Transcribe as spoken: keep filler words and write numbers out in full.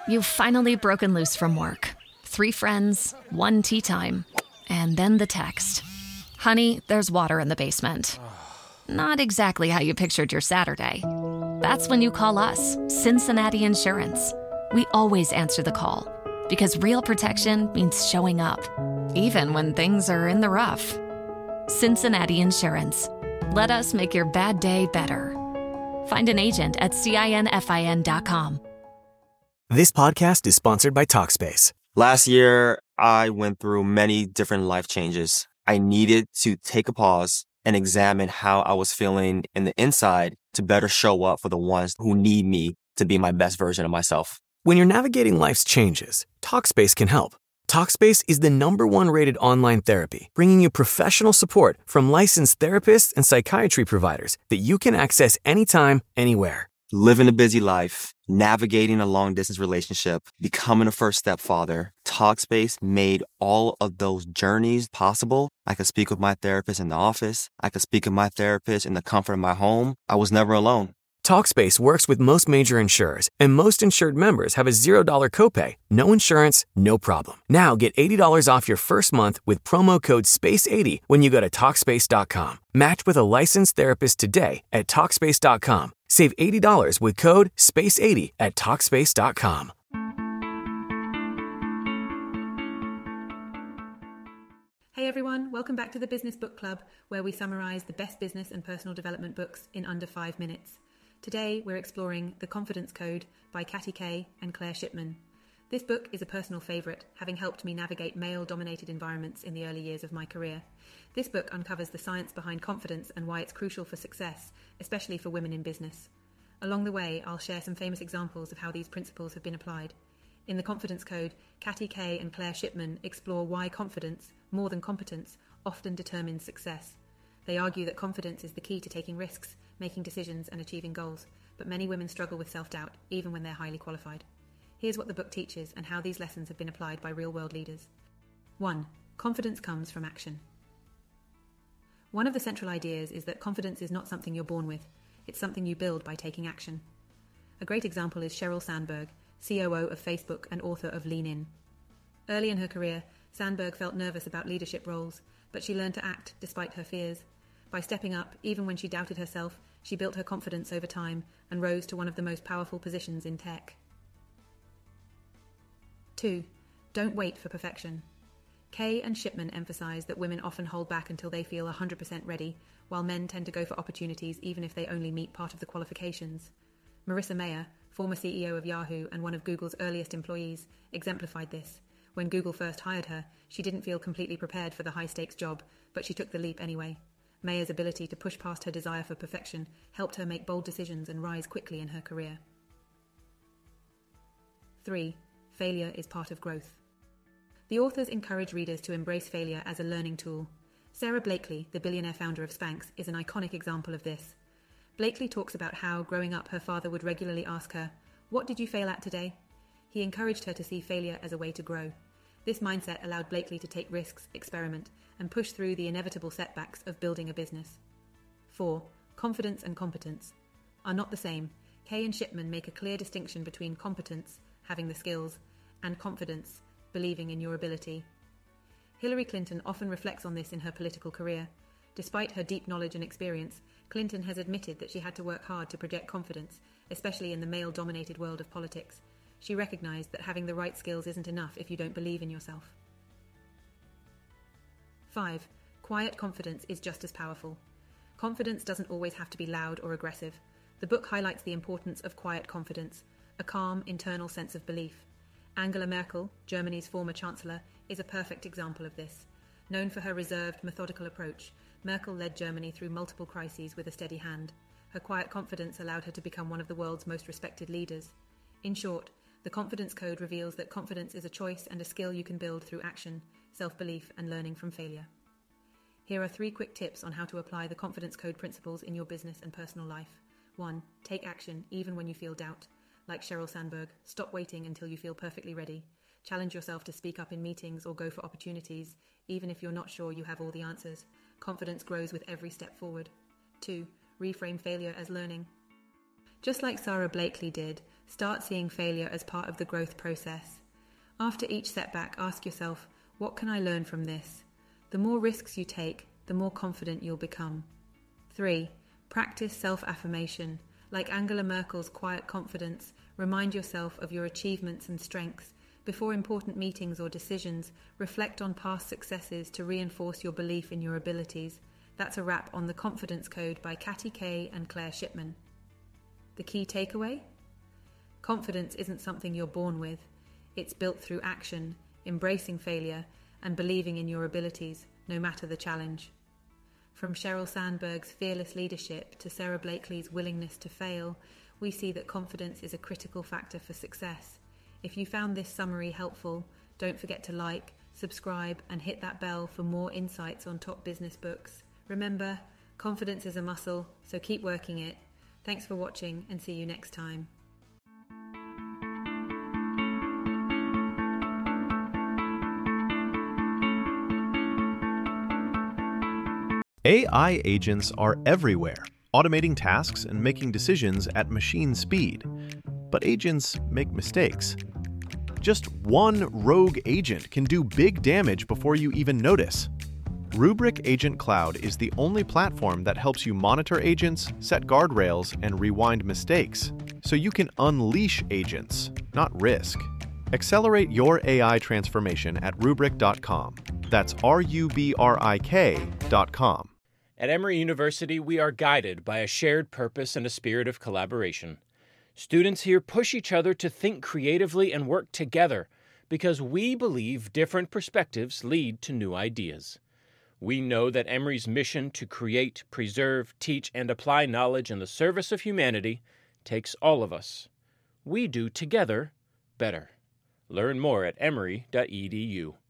You've finally broken loose from work. Three friends, one tea time, and then the text. Honey, there's water in the basement. Not exactly how you pictured your Saturday. That's when you call us, Cincinnati Insurance. We always answer the call because real protection means showing up, even when things are in the rough. Cincinnati Insurance. Let us make your bad day better. Find an agent at cinfin dot com. This podcast is sponsored by Talkspace. Last year, I went through many different life changes. I needed to take a pause and examine how I was feeling in the inside to better show up for the ones who need me to be my best version of myself. When you're navigating life's changes, Talkspace can help. Talkspace is the number one rated online therapy, bringing you professional support from licensed therapists and psychiatry providers that you can access anytime, anywhere. Living a busy life, navigating a long-distance relationship, becoming a first-step father, Talkspace made all of those journeys possible. I could speak with my therapist in the office. I could speak with my therapist in the comfort of my home. I was never alone. Talkspace works with most major insurers, and most insured members have a zero dollars copay. No insurance, no problem. Now get eighty dollars off your first month with promo code space eighty when you go to Talkspace dot com. Match with a licensed therapist today at Talkspace dot com. Save eighty dollars with code space eighty at Talkspace dot com. Hey everyone, welcome back to the Business Book Club, where we summarise the best business and personal development books in under five minutes. Today, we're exploring The Confidence Code by Katty Kay and Claire Shipman. This book is a personal favourite, having helped me navigate male-dominated environments in the early years of my career. This book uncovers the science behind confidence and why it's crucial for success, especially for women in business. Along the way, I'll share some famous examples of how these principles have been applied. In The Confidence Code, Katty Kay and Claire Shipman explore why confidence, more than competence, often determines success. They argue that confidence is the key to taking risks, making decisions and achieving goals, but many women struggle with self-doubt, even when they're highly qualified. Here's what the book teaches and how these lessons have been applied by real-world leaders. one. Confidence comes from action. One of the central ideas is that confidence is not something you're born with, it's something you build by taking action. A great example is Sheryl Sandberg, C O O of Facebook and author of Lean In. Early in her career, Sandberg felt nervous about leadership roles, but she learned to act despite her fears. By stepping up, even when she doubted herself, she built her confidence over time and rose to one of the most powerful positions in tech. two. Don't wait for perfection. Kay and Shipman emphasize that women often hold back until they feel one hundred percent ready, while men tend to go for opportunities even if they only meet part of the qualifications. Marissa Mayer, former C E O of Yahoo and one of Google's earliest employees, exemplified this. When Google first hired her, she didn't feel completely prepared for the high-stakes job, but she took the leap anyway. Mayer's ability to push past her desire for perfection helped her make bold decisions and rise quickly in her career. three. Failure is part of growth. The authors encourage readers to embrace failure as a learning tool. Sarah Blakely, the billionaire founder of Spanx, is an iconic example of this. Blakely talks about how, growing up, her father would regularly ask her, "What did you fail at today?" He encouraged her to see failure as a way to grow. This mindset allowed Blakely to take risks, experiment, and push through the inevitable setbacks of building a business. four. Confidence and competence are not the same. Kay and Shipman make a clear distinction between competence, having the skills, and confidence, believing in your ability. Hillary Clinton often reflects on this in her political career. Despite her deep knowledge and experience, Clinton has admitted that she had to work hard to project confidence, especially in the male-dominated world of politics. She recognized that having the right skills isn't enough if you don't believe in yourself. five. Quiet confidence is just as powerful. Confidence doesn't always have to be loud or aggressive. The book highlights the importance of quiet confidence, a calm, internal sense of belief. Angela Merkel, Germany's former chancellor, is a perfect example of this. Known for her reserved, methodical approach, Merkel led Germany through multiple crises with a steady hand. Her quiet confidence allowed her to become one of the world's most respected leaders. In short, the Confidence Code reveals that confidence is a choice and a skill you can build through action, self-belief, and learning from failure. Here are three quick tips on how to apply the Confidence Code principles in your business and personal life. one. Take action even when you feel doubt. Like Sheryl Sandberg, stop waiting until you feel perfectly ready. Challenge yourself to speak up in meetings or go for opportunities, even if you're not sure you have all the answers. Confidence grows with every step forward. two. Reframe failure as learning. Just like Sarah Blakely did, Start seeing failure as part of the growth process. After each setback, ask yourself, what can I learn from this? The more risks you take, the more confident you'll become. Three, practice self-affirmation. Like Angela Merkel's quiet confidence, remind yourself of your achievements and strengths. Before important meetings or decisions, reflect on past successes to reinforce your belief in your abilities. That's a wrap on The Confidence Code by Katty Kay and Claire Shipman. The key takeaway? Confidence isn't something you're born with. It's built through action, embracing failure, and believing in your abilities, no matter the challenge. From Sheryl Sandberg's fearless leadership to Sarah Blakely's willingness to fail, we see that confidence is a critical factor for success. If you found this summary helpful, don't forget to like, subscribe, and hit that bell for more insights on top business books. Remember, confidence is a muscle, so keep working it. Thanks for watching, and see you next time. A I agents are everywhere, automating tasks and making decisions at machine speed. But agents make mistakes. Just one rogue agent can do big damage before you even notice. Rubrik Agent Cloud is the only platform that helps you monitor agents, set guardrails, and rewind mistakes, so you can unleash agents, not risk. Accelerate your A I transformation at rubrik dot com. That's R U B R I K dot com. At Emory University, we are guided by a shared purpose and a spirit of collaboration. Students here push each other to think creatively and work together because we believe different perspectives lead to new ideas. We know that Emory's mission to create, preserve, teach, and apply knowledge in the service of humanity takes all of us. We do together better. Learn more at emory dot e d u.